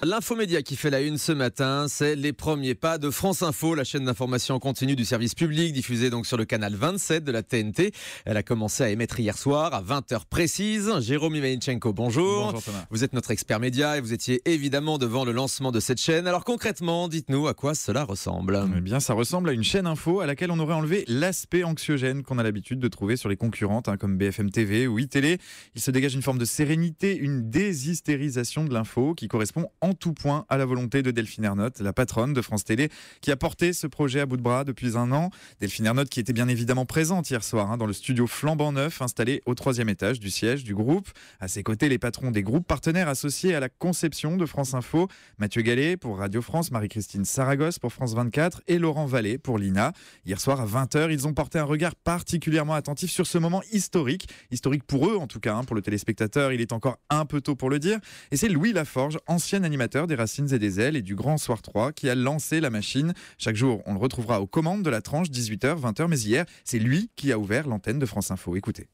L'infomédia qui fait la une ce matin, c'est les premiers pas de France Info, la chaîne d'information continue du service public, diffusée donc sur le canal 27 de la TNT. Elle a commencé à émettre hier soir à 20h précise. Jérôme Ivanichenko, bonjour. Bonjour Thomas. Vous êtes notre expert média et vous étiez évidemment devant le lancement de cette chaîne. Alors concrètement, dites-nous à quoi cela ressemble. Eh bien, ça ressemble à une chaîne info à laquelle on aurait enlevé l'aspect anxiogène qu'on a l'habitude de trouver sur les concurrentes, comme BFM TV ou iTélé. Il se dégage une forme de sérénité, une déshystérisation de l'info qui correspond en tout point à la volonté de Delphine Ernotte, la patronne de France Télé, qui a porté ce projet à bout de bras depuis un an. Delphine Ernotte qui était bien évidemment présente hier soir dans le studio flambant neuf installé au 3e étage du siège du groupe. À ses côtés, les patrons des groupes partenaires associés à la conception de France Info, Mathieu Gallet pour Radio France, Marie-Christine Saragosse pour France 24 et Laurent Vallée pour l'INA. Hier soir à 20h, ils ont porté un regard particulièrement attentif sur ce moment historique pour eux en tout cas, pour le téléspectateur, il est encore un peu tôt pour le dire. Et c'est Louis Laforge, ancien animateur des Racines et des Ailes et du Grand Soir 3 qui a lancé la machine. Chaque jour, on le retrouvera aux commandes de la tranche 18h, 20h, mais hier, c'est lui qui a ouvert l'antenne de France Info. Écoutez.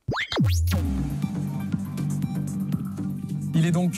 Il est donc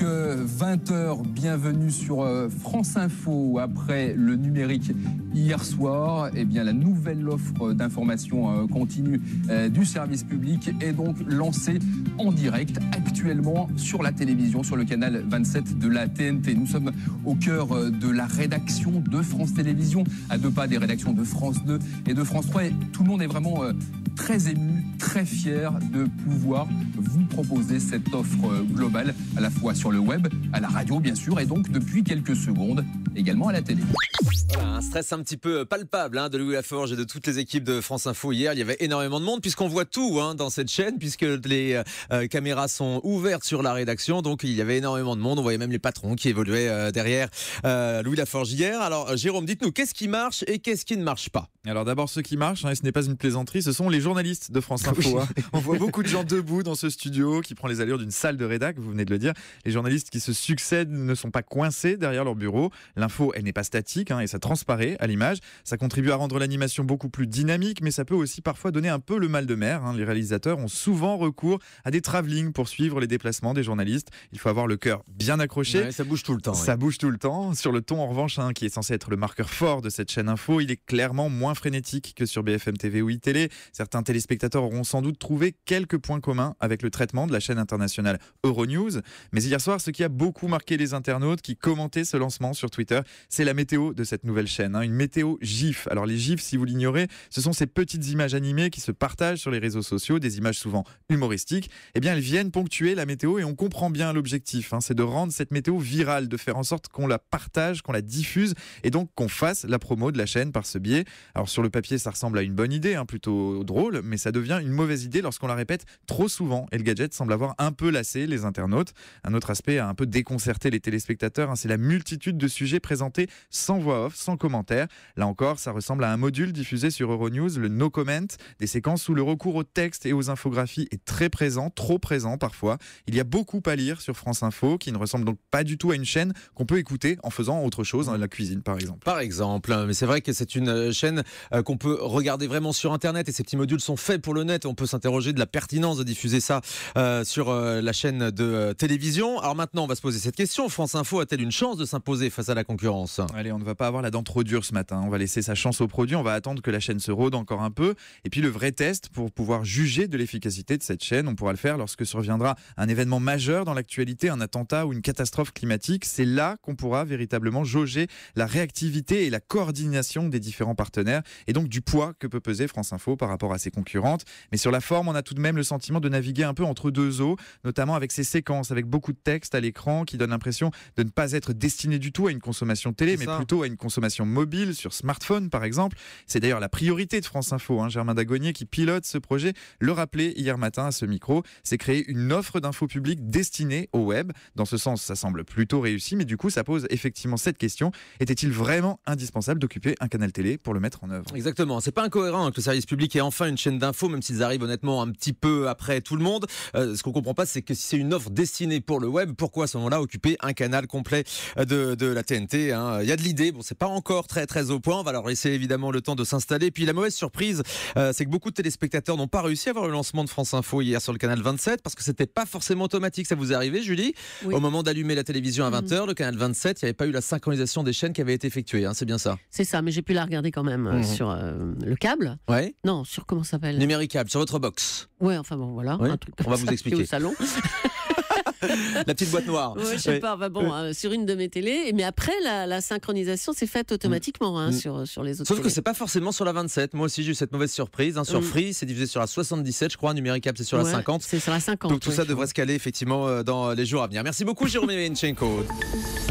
20h, bienvenue sur France Info. Après le numérique hier soir, eh bien, la nouvelle offre d'information continue du service public est donc lancée en direct actuellement sur la télévision, sur le canal 27 de la TNT. Nous sommes au cœur de la rédaction de France Télévisions, à 2 pas des rédactions de France 2 et de France 3. Et tout le monde est vraiment très ému, très fier de pouvoir vous proposer cette offre globale, à la fois sur le web, à la radio bien sûr, et donc depuis quelques secondes également à la télé. Voilà, un stress un petit peu palpable de Louis Laforge et de toutes les équipes de France Info hier. Il y avait énormément de monde puisqu'on voit tout dans cette chaîne, puisque les caméras sont ouvertes sur la rédaction, donc il y avait énormément de monde. On voyait même les patrons qui évoluaient derrière Louis Laforge hier. Alors Jérôme, dites-nous, qu'est-ce qui marche et qu'est-ce qui ne marche pas? Alors d'abord, ce qui marche, et ce n'est pas une plaisanterie, ce sont les journalistes de France Info. On voit beaucoup de gens debout dans ce studio qui prend les allures d'une salle de rédac, vous venez de le dire. Les journalistes qui se succèdent ne sont pas coincés derrière leur bureau. L'info, elle n'est pas statique et ça transparaît à l'image. Ça contribue à rendre l'animation beaucoup plus dynamique, mais ça peut aussi parfois donner un peu le mal de mer. Les réalisateurs ont souvent recours à des travelling pour suivre les déplacements des journalistes. Il faut avoir le cœur bien accroché. Ouais, ça bouge tout le temps. Ça bouge tout le temps. Sur le ton, en revanche, qui est censé être le marqueur fort de cette chaîne info, il est clairement moins frénétique que sur BFM TV ou iTélé. Certains téléspectateurs auront sans doute trouvé quelques points communs avec le traitement de la chaîne internationale Euronews. Mais hier soir, ce qui a beaucoup marqué les internautes qui commentaient ce lancement sur Twitter, c'est la météo de cette nouvelle chaîne. Une météo GIF. Alors les GIFs, si vous l'ignorez, ce sont ces petites images animées qui se partagent sur les réseaux sociaux, des images souvent humoristiques. Eh bien, elles viennent ponctuer la météo et on comprend bien l'objectif. C'est de rendre cette météo virale, de faire en sorte qu'on la partage, qu'on la diffuse et donc qu'on fasse la promo de la chaîne par ce biais. Alors sur le papier, ça ressemble à une bonne idée, plutôt drôle, mais ça devient une mauvaise idée lorsqu'on la répète trop souvent et le gadget semble avoir un peu lassé les internautes. Un autre aspect a un peu déconcerté les téléspectateurs, c'est la multitude de sujets présentés sans voix off, sans commentaire. Là encore, ça ressemble à un module diffusé sur Euronews, le No Comment, des séquences où le recours au texte et aux infographies est très présent, trop présent parfois. Il y a beaucoup à lire sur France Info, qui ne ressemble donc pas du tout à une chaîne qu'on peut écouter en faisant autre chose, la cuisine par exemple. Par exemple, mais c'est vrai que c'est une chaîne qu'on peut regarder vraiment sur Internet et ces petits modules sont faits pour le net. On peut s'interroger de la pertinence de diffuser ça sur la chaîne de télévision. Alors maintenant, on va se poser cette question. France Info a-t-elle une chance de s'imposer face à la concurrence? Allez, on ne va pas avoir la dent trop dure ce matin. On va laisser sa chance au produit. On va attendre que la chaîne se rôde encore un peu. Et puis le vrai test pour pouvoir juger de l'efficacité de cette chaîne, on pourra le faire lorsque surviendra un événement majeur dans l'actualité, un attentat ou une catastrophe climatique. C'est là qu'on pourra véritablement jauger la réactivité et la coordination des différents partenaires et donc du poids que peut peser France Info par rapport à ses concurrentes. Mais sur la forme, on a tout de même le sentiment de naviguer un peu entre deux eaux, notamment avec ces séquences, avec beaucoup de texte à l'écran qui donnent l'impression de ne pas être destiné du tout à une consommation télé, mais plutôt à une consommation mobile, sur smartphone par exemple. C'est d'ailleurs la priorité de France Info. Germain Dagonier, qui pilote ce projet, le rappelait hier matin à ce micro, c'est créer une offre d'info publique destinée au web. Dans ce sens, ça semble plutôt réussi, mais du coup, ça pose effectivement cette question. Était-il vraiment indispensable d'occuper un canal télé pour le mettre en œuvre ? Exactement, c'est pas incohérent que le service public ait enfin une chaîne d'info, même s'il ils arrivent honnêtement un petit peu après tout le monde. Ce qu'on comprend pas, c'est que si c'est une offre destinée pour le web, pourquoi à ce moment-là occuper un canal complet de la TNT, hein. Il y a de l'idée, bon, c'est pas encore très très au point, on va leur laisser évidemment le temps de s'installer. Puis la mauvaise surprise, c'est que beaucoup de téléspectateurs n'ont pas réussi à voir le lancement de France Info hier sur le canal 27 parce que c'était pas forcément automatique. Ça vous est arrivé, Julie? Oui. Au moment d'allumer la télévision à 20h, le canal 27, il n'y avait pas eu la synchronisation des chaînes qui avait été effectuée, hein, c'est bien ça? C'est ça, mais j'ai pu la regarder quand même sur le câble. Ouais. Non, sur comment ça s'appelle? Numéricable, sur votre box. Ouais, enfin bon, voilà. Oui. Un truc comme On va ça vous qui est expliquer. au salon. La petite boîte noire. Ouais, je sais pas, enfin bon, sur une de mes télés. Mais après, la synchronisation s'est faite automatiquement sur les autres Sauf que télés. c'est pas forcément sur la 27. Moi aussi, j'ai eu cette mauvaise surprise. Sur Free, c'est diffusé sur la 77, je crois. Numéricable, c'est sur la Ouais, 50. C'est sur la 50. Donc tout ça devrait se caler effectivement dans les jours à venir. Merci beaucoup, Jérôme Evenchenko.